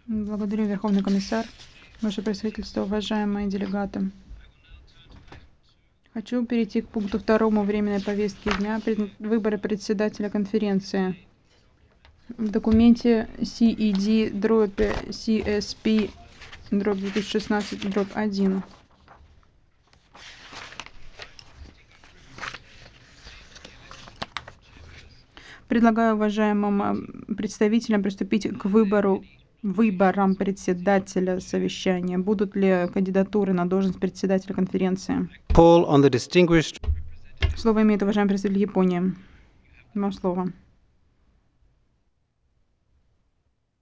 Благодарю, Верховный комиссар, ваше представительство, уважаемые делегаты. Хочу перейти к пункту 2 временной повестки дня выборы председателя конференции. В документе CED-CSP-2016-1 предлагаю уважаемым представителям приступить к выборам председателя совещания. Будут ли кандидатуры на должность председателя конференции? Слово имеет уважаемый представитель Японии. Вам слово.